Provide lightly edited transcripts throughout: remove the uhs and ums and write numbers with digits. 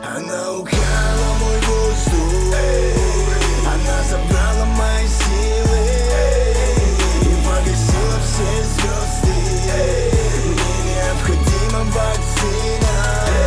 Она украла мой воздух, она забрала мои силы и погасила все звезды. Мне необходима вакцина.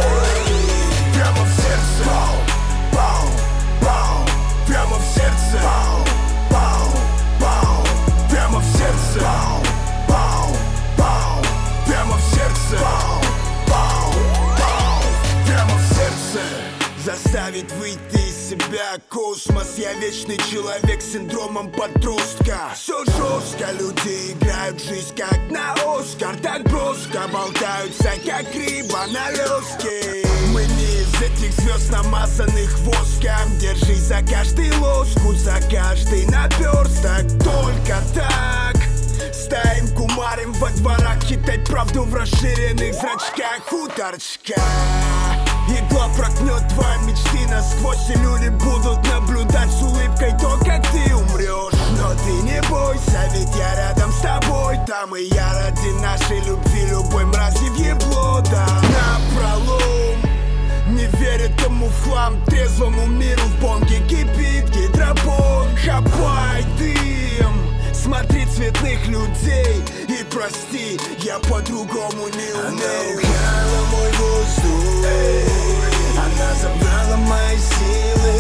Прямо в сердце, бау, бау, прямо в сердце, бау, бау, прямо в сердце, бау, бау, прямо в сердце, бау, прямо в сердце. Заставить выйти из себя космос. Я вечный человек с синдромом подростка. Все жестко, люди играют жизнь как на Оскар. Так броско болтаются, как рыба на лёстке. Мы не из этих звезд, намазанных воском. Держись за каждый лоскут, за каждый наперсток. Только так стаем кумарим во дворах, читать правду в расширенных зрачках. Хуторчка, игла проткнет твои мечты насквозь, и люди будут наблюдать с улыбкой то, как ты умрешь. Но ты не бойся, ведь я рядом с тобой. Там и я ради нашей любви любой мрази въебло, да. Напролом, не верит тому в хлам, трезвому миру в бонге кипит гидропон. Хапай дым, смотри цветных людей и прости, я по-другому не умею. Она украла мой воздух, она забрала мои силы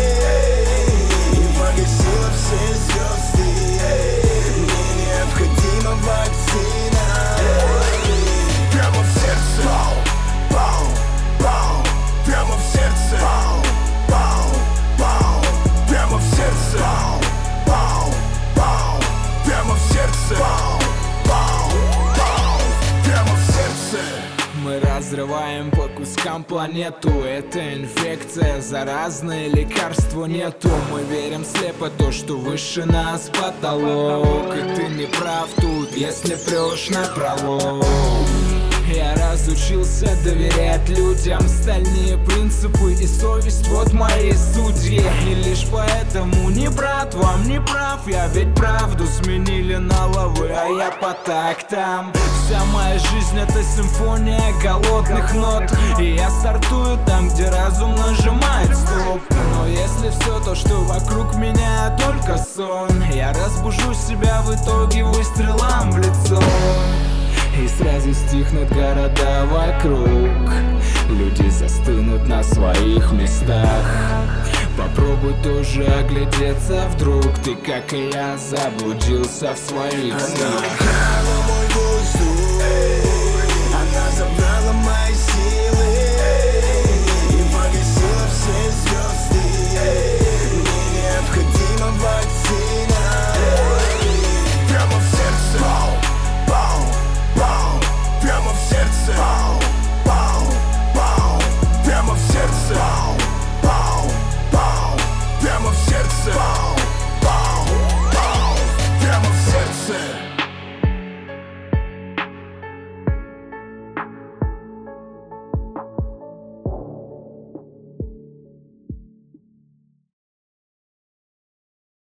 и погасила все звезды. Мне необходима вакцина. Прямо в сердце, бау, бау, прямо в сердце, бау, бау, прямо в сердце, бау, бау, прямо в сердце, бау, прямо в сердце. Мы разрываем по кускам планету. Это инфекция, заразное лекарства нету. Мы верим слепо то, что выше нас потолок. И ты не прав тут, если прешь напролом. Я разучился доверять людям. Стальные принципы и совесть, вот мои судьи. И лишь поэтому не брат, вам не прав. Я ведь правду сменили на лавы, а я по тактам. Вся моя жизнь это симфония голодных нот. И я стартую там, где разум нажимает стоп. Но если все то, что вокруг меня, только сон, я разбужу себя в итоге выстрелом в лицо. И сразу стихнут города вокруг. Люди застынут на своих местах. Попробуй тоже оглядеться вдруг. Ты, как и я, заблудился в своих снах.